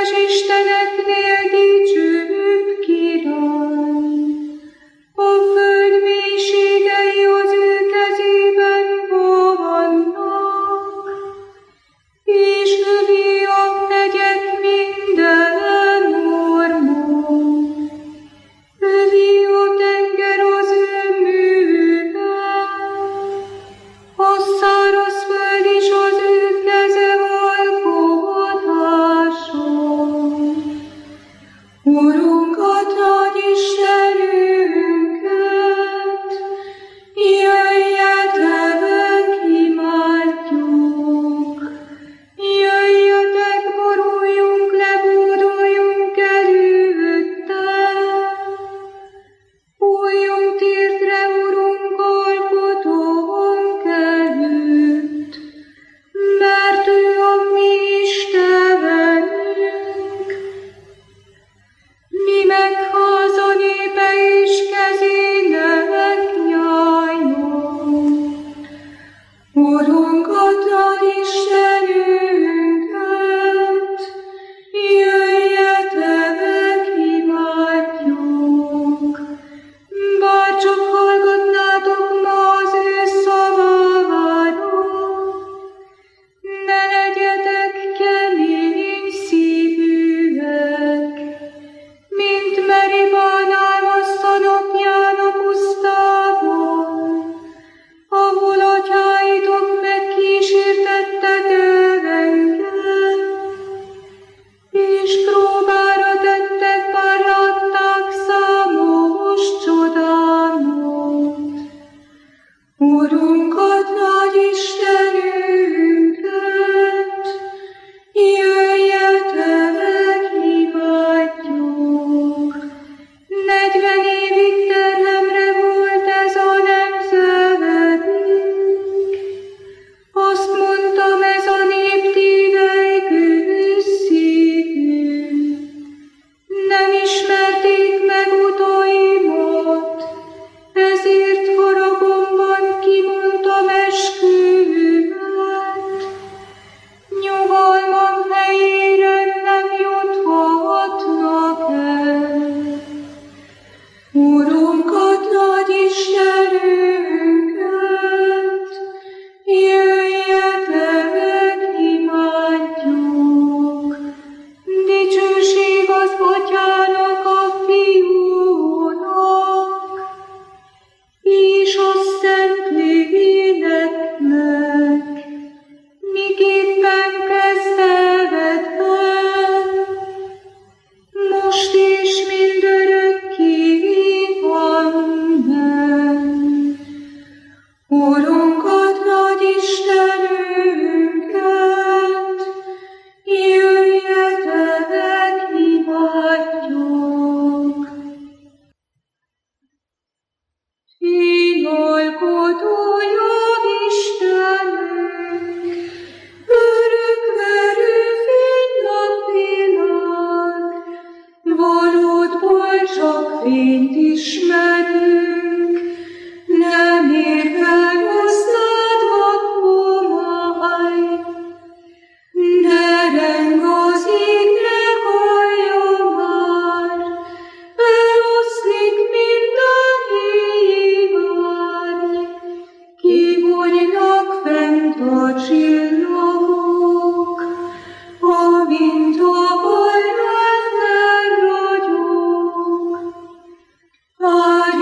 Lord,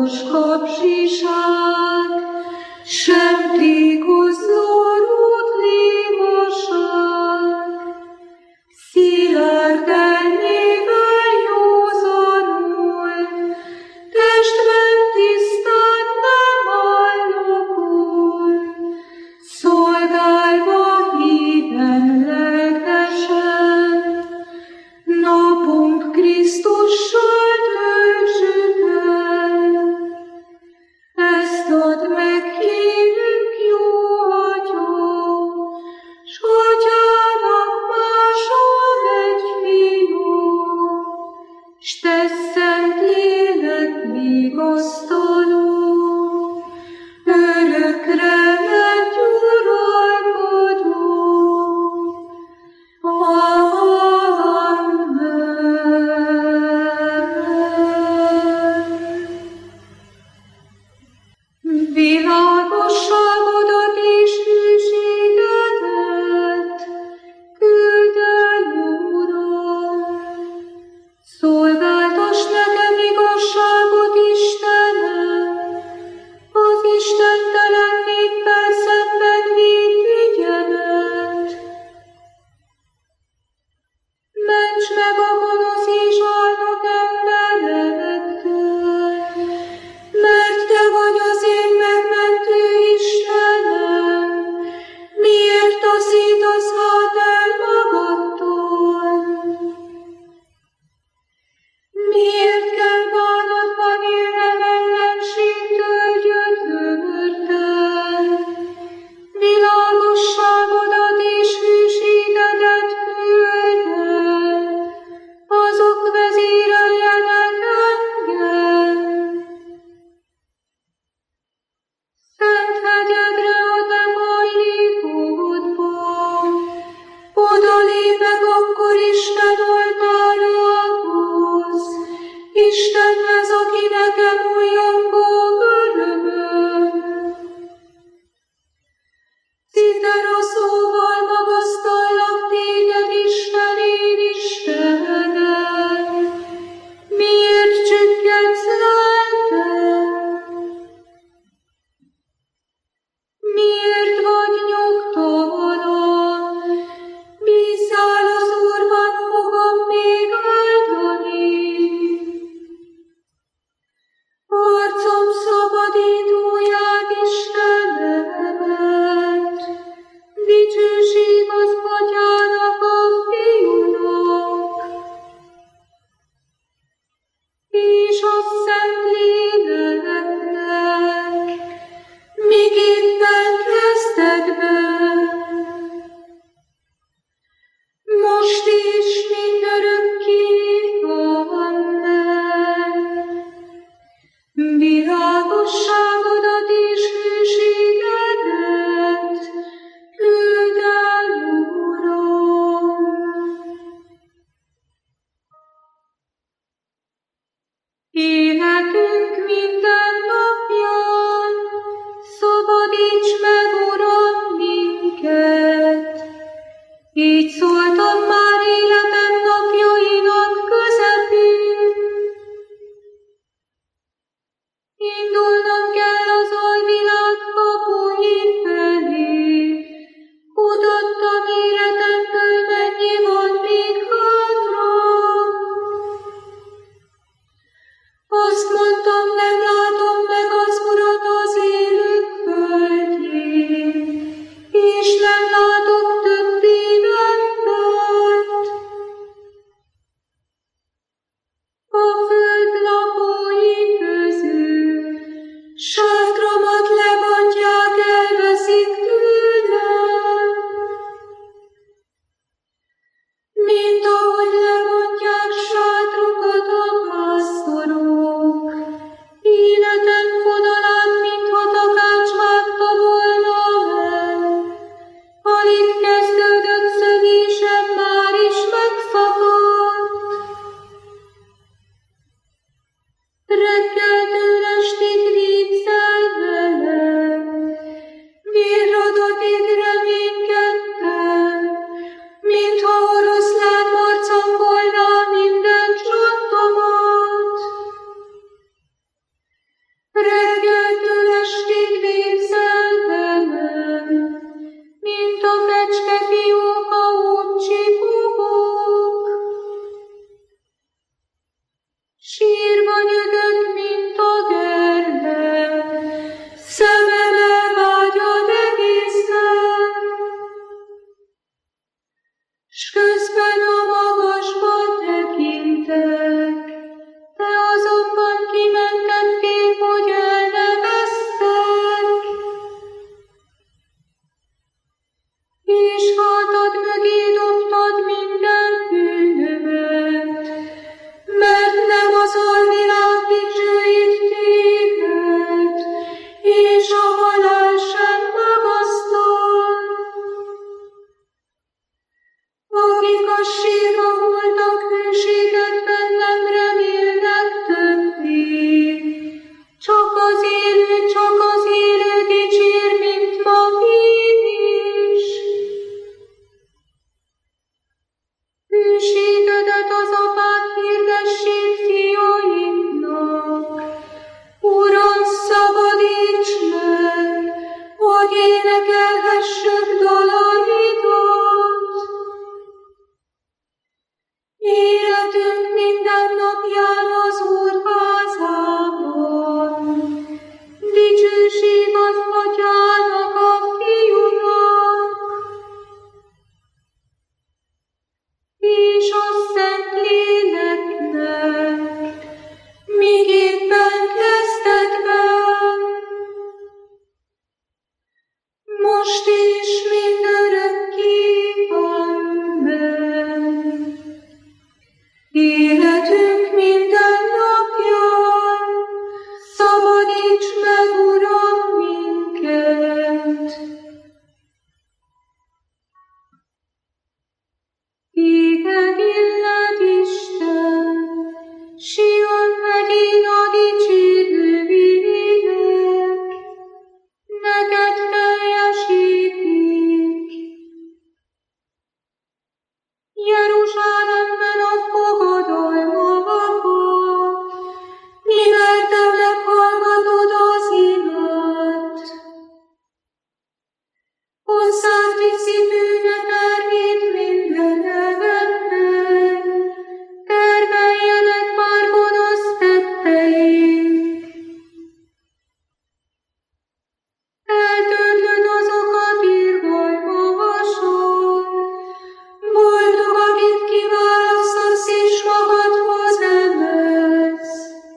világos kapzsiság, sem tékozló rúdlémaság, szilárd elmével józanul, testben tisztán nem állokul, szolgálva híven lelkesen, napunk Krisztussal töltsük el. Ezt add meg, kérünk, jó Atya, s Atyának máshol egy fiú, s te szent lélek vigasztaló, örökre lett uralkodó. Világosságodat és hűségedet küld el, Uram. Szolgáltass nekem igazságot, Istenem, az istentelen néppel szemben védj ügyemet. Ments meg a gonosz és álnok emberektől, mert te vagy az én megmentő Istenem. Miért taszítasz hát el magadtól? Miért kell bánatban élnem ellenségtől gyötrten? Világosságodat és hűségedet küld el, azok vezéreljenek engem. Szent hegyedre a te hajlékodban, oda lépek akkor Isten oltárához, Istenhez, aki nekem újjongó örömöm. Citera szóval magasztallak téged, Isten, én Istenem. Miért csüggedsz lelkem? Miért vagy nyugtalan? Bízzál az Úrban, fogom még áldani. Arcom szabadítóját, Istenemet, dicsőség az Atyának, a Fiúnak, és a Szent Léleknek, miképpen kezdetben, most és mindörökké. Amen. Világosságodat és hűségedet küld el, Uram. Élet sírva nyögött, mint a gerle, szemele vágyad egész nap. S közben a magasba tekintek, te azonban kimentettél, hogy el ne vesztek. És hátad mögé dobtad minden bűnömet, mert nem az alvilág dicsőít téged, és a halál sem magasztal. Akik a sírba voltak, hűséget bennem remélnek többé. Csak az élő dicsér, mint ma én is. Hűségedet az apák hirdessék fiaiknak. Uram, szabadíts meg, hogy énekelhessük dalaidat. Életünk minden napján az Úr házában. Dicsőség az Atyának, a Fiúnak, és a Szentléleknek, míg éppen kezdetben, most is mindörökké. Amen. Életünk minden napján szabadíts meg, Uram, minket. Téged illet, Isten, Sion megyén a dicsérő lélek, neked teljesítik. Jeruzsálemben a fogadalmakat, mivel te meghallgatod az imat. Hozzád viszi bűne terhét minden embernek, termeljenek már gonosz tetteik. Eltörlöd azokat irgalmasan, boldog, akit kiválasztasz és magadhoz emelsz.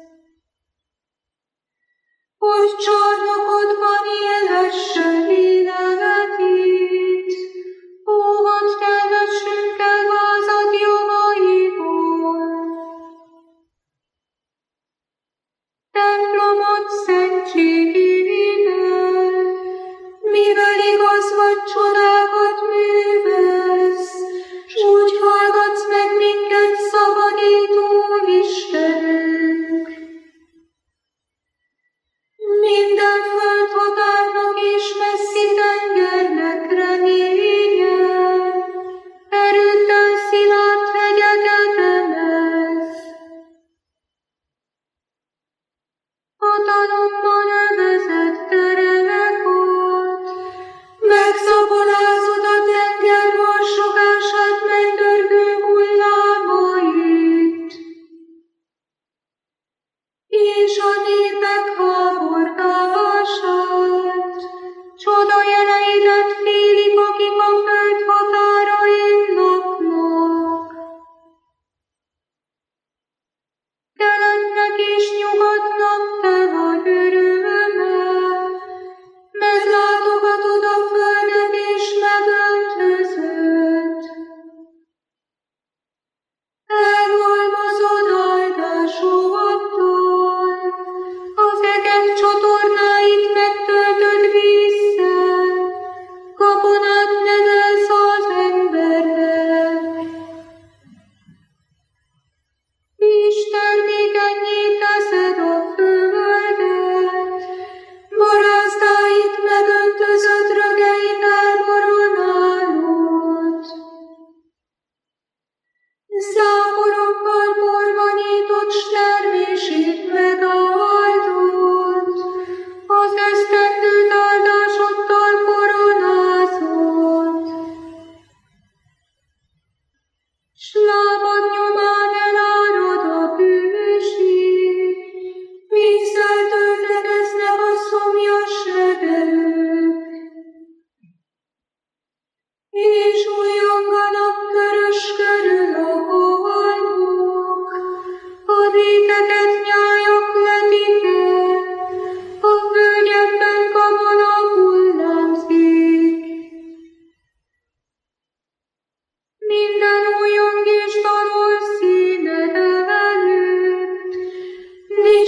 Hogy csarnokodban élhessen életét, óvad teljesünkkel vázad jogaiból. Templomod szentségével, mivel igaz vagy csodákat művelsz, s úgy hallgatsz meg minket, szabadító Istenünk. Minden földhatárnak és messzi tengernek reménye, erőddel szilárd hegyeket emelsz. Hatalommal övezett terelekot, megszapolázod a tenger varsogását megdörgő hullámait. És a népek háborgását, csoda jeleidet félik, akik a föld határain laknak. Keletnek és nyugatnak te vagy öröme, meglátogatod a földet és megöntözöd. Elhalmozod áldásoddal, az eget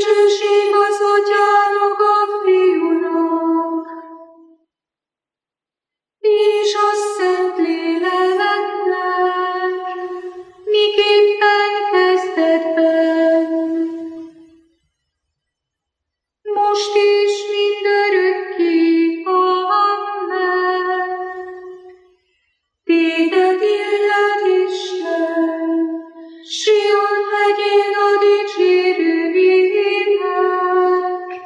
Dicsőség az Atyának, a Fiúnak, és a Szentléleknek, miképpen kezdetben, most is mindörökké. Amen. Téged illet Isten, Sion hegyén a dicsérő ének.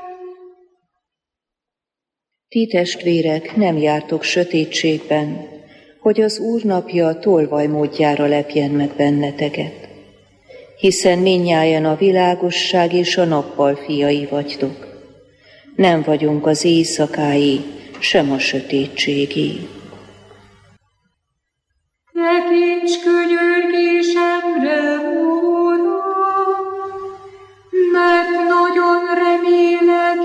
Ti testvérek, nem jártok sötétségben, hogy az Úr napja tolvaj módjára lepjen meg benneteket. Hiszen mindnyájan a világosság és a nappal fiai vagytok. Nem vagyunk az éjszakái, sem a sötétségé. Tekints könyörgésemre, Uram, mert nagyon remélek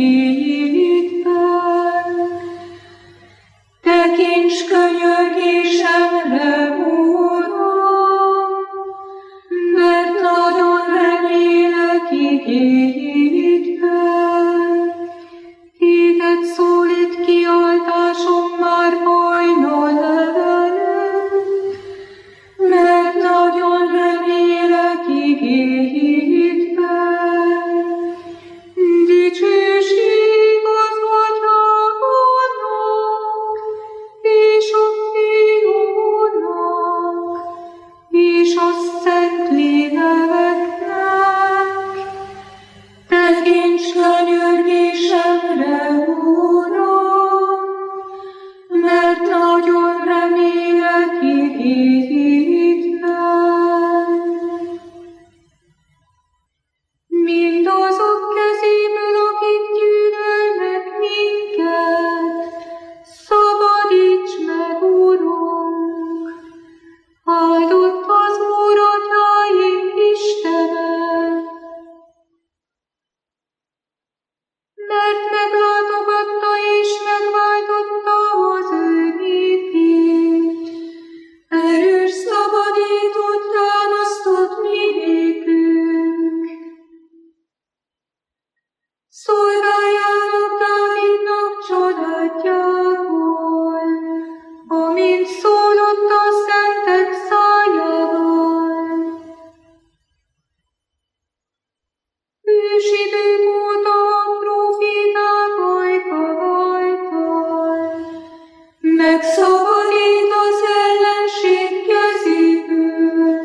igényedben. Tekints könyörgésemre, Uram, mert nagyon remélek igényedben. Téged szólít kiáltásom már hajnal levelem, mert nagyon remélek igényedben. Dicsőség az Atyának, és a Fiúnak, és a Szentléleknek. Tekints könyörgésemre, Uram, mert nagyon remélek igényedben. Mindazok kezéből, akik gyűlölnek minket, szabadíts meg, Urunk! Áldott az Úr, Atyáink Istene, mert meglátogatta és megváltotta az ő népét. Erős szabadítót támasztott mi nékünk. Szolgáljának Dávidnak családjából, amint szólott a szentek szájával. Ősidők óta a próféták ajka által megszabadít az ellenség kezéből.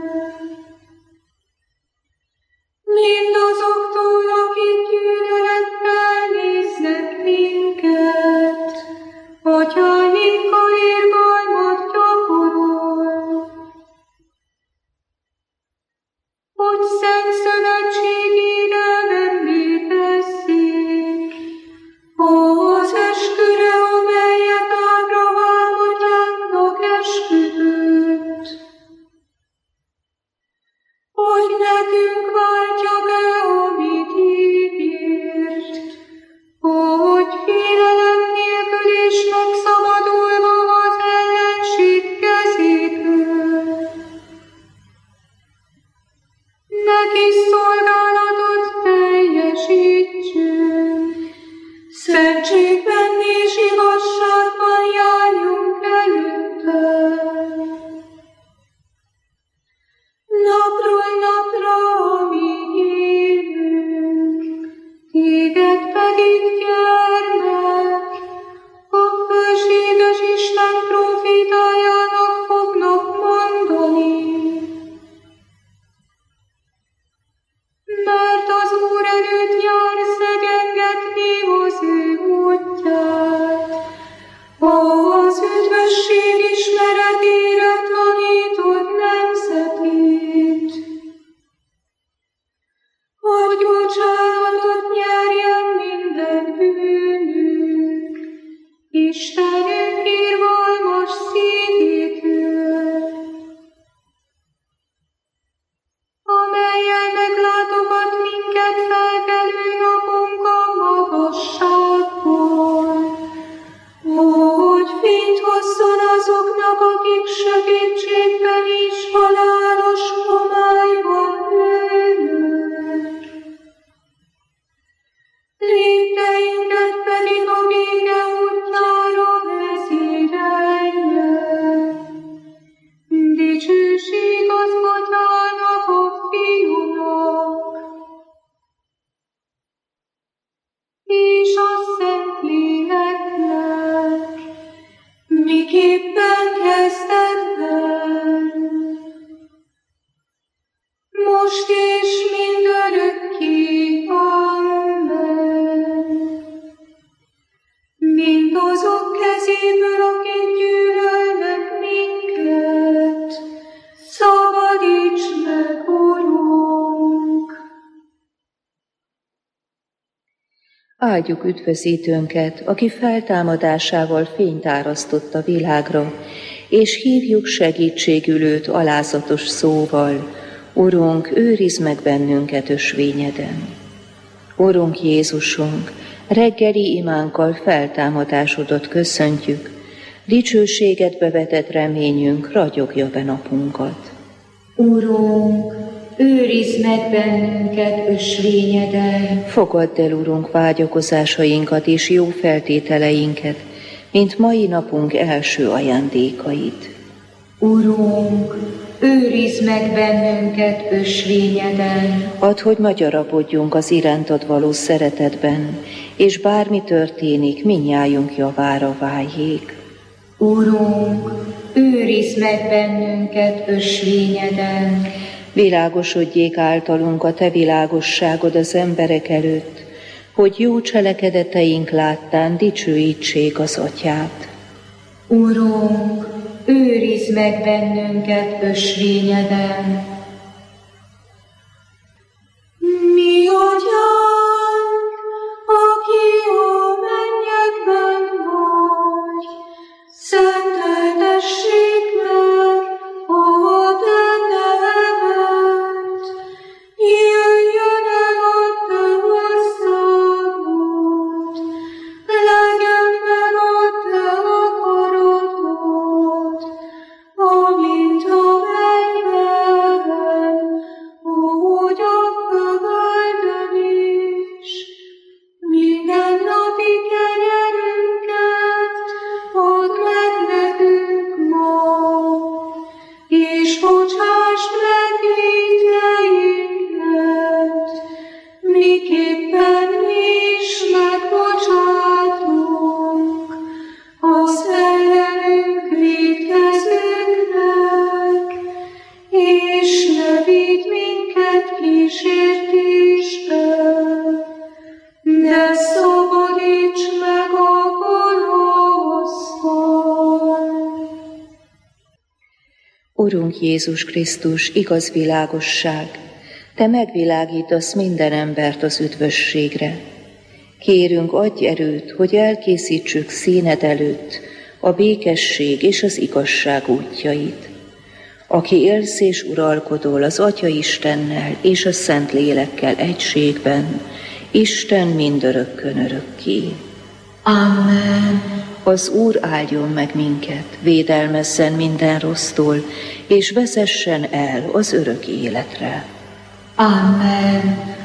Mindazoktól, akik gyűlölettel néznek minket, Atyáinkkal irgalmat gyakorol. Hogy szent szövetségére nem létezzék, az esküre, amelyet Ábrahám atyánknak esküdött. Hogy nekünk váltja be, amit ígért, hogy félelem nélkül és megszabadulva az ellenség kezéből. Neki szolgálatot teljesítsünk, szentségben és igazságban járjunk előtte. Napról napra, amíg élünk, téged pedig, gyermek, a fölséges Isten profétájának fognak mondani. Mert az Úr előtt jár szegyengetni az ő útját, az üdvösség ismeretére tanítod nemzetét. Hogy bocsánatot nyerjen minden bűnünk, Istenünk irgalmas szívétől, amellyel meglátogat minket felkelő napunk a magasságból, hogy fényt hozzon azoknak, akik sötétségben és halálos homályban ülnek. Áldjuk üdvözítőnket, aki feltámadásával fényt árasztott a világra, és hívjuk segítségül őt alázatos szóval: Urunk, őrizd meg bennünket ösvényeden. Urunk Jézusunk, reggeli imánkkal feltámadásodat köszöntjük, dicsőségedbe vetett reményünk ragyogja be napunkat. Urunk, őrizd meg bennünket ösvényeden. Fogadd el, Urunk, vágyakozásainkat és jó feltételeinket, mint mai napunk első ajándékait. Urunk, őrizd meg bennünket ösvényeden. Add, hogy magyarapodjunk az irántad való szeretetben, és bármi történik, mindnyájunk javára váljék. Urunk, őrizd meg bennünket ösvényeden. Világosodjék általunk a te világosságod az emberek előtt, hogy jó cselekedeteink láttán dicsőítsék az atyát. Urunk, őrizd meg bennünket ösvényeden. Mi atyánk, aki a mennyekben vagy, szenteltessék meg a te neved. Jöjjön el a te országod, legyen meg a te akaratod, amint a mennyben, úgy a földön is. Minden napi kenyerünket add meg nekünk ma, és bocsásd meg vétkeinket, miképpen mi is megbocsátunk az ellenünk vétkezőknek, és ne vigy minket kísértésbe, de szabadíts meg a gonosztól. Urunk Jézus Krisztus, igaz világosság, te megvilágítasz minden embert az üdvösségre. Kérünk, adj erőt, hogy elkészítsük színed előtt a békesség és az igazság útjait. Aki élsz és uralkodol az Atya Istennel és a Szent Lélekkel egységben, Isten mindörökkön örökké. Amen. Az Úr áldjon meg minket, védelmezzen minden rossztól, és vezessen el az örök életre. Amen.